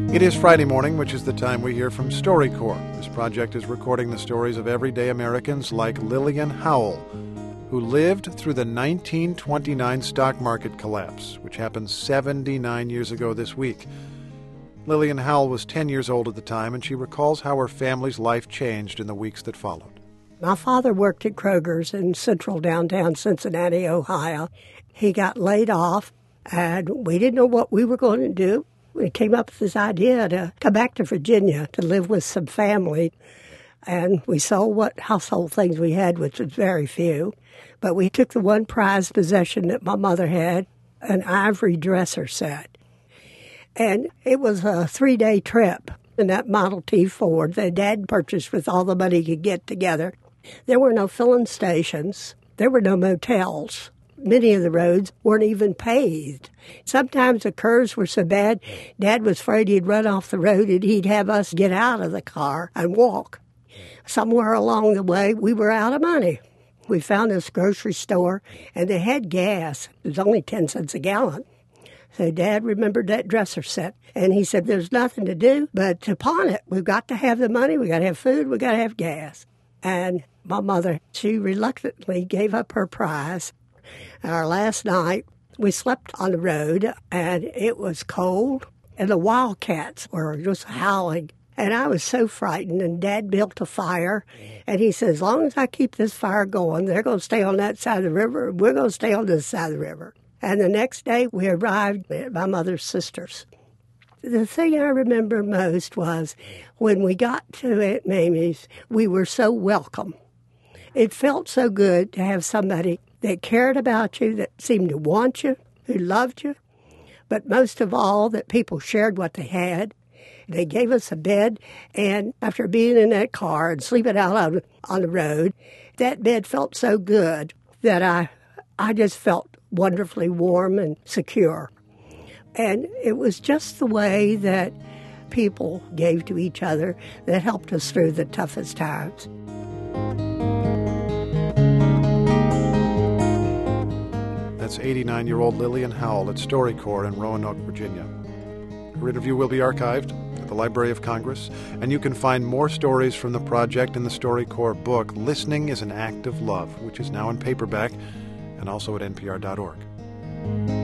It is Friday morning, which is the time we hear from StoryCorps. This project is recording the stories of everyday Americans like Lillian Howell, who lived through the 1929 stock market collapse, which happened 79 years ago this week. Lillian Howell was 10 years old at the time, and she recalls how her family's life changed in the weeks that followed. My father worked at Kroger's in central downtown Cincinnati, Ohio. He got laid off, and we didn't know what we were going to do. We came up with this idea to come back to Virginia to live with some family. And we sold what household things we had, which was very few. But we took the one prized possession that my mother had, an ivory dresser set. And it was a 3-day trip in that Model T Ford that Dad purchased with all the money he could get together. There were no filling stations. There were no motels. Many of the roads weren't even paved. Sometimes the curves were so bad, Dad was afraid he'd run off the road and he'd have us get out of the car and walk. Somewhere along the way, we were out of money. We found this grocery store, and they had gas. It was only 10 cents a gallon. So Dad remembered that dresser set, and he said, there's nothing to do but to pawn it. We've got to have the money, we've got to have food, we've got to have gas. And my mother, she reluctantly gave up her prize. Our last night, we slept on the road, and it was cold, and the wildcats were just howling. And I was so frightened, and Dad built a fire, and he said, as long as I keep this fire going, they're going to stay on that side of the river, and we're going to stay on this side of the river. And the next day, we arrived at my mother's sister's. The thing I remember most was when we got to Aunt Mamie's, we were so welcome. It felt so good to have somebody that cared about you, that seemed to want you, who loved you, but most of all, that people shared what they had. They gave us a bed, and after being in that car and sleeping out on the road, that bed felt so good that I just felt wonderfully warm and secure. And it was just the way that people gave to each other that helped us through the toughest times. That's 89-year-old Lillian Howell at StoryCorps in Roanoke, Virginia. Her interview will be archived at the Library of Congress, and you can find more stories from the project in the StoryCorps book, Listening is an Act of Love, which is now in paperback and also at npr.org.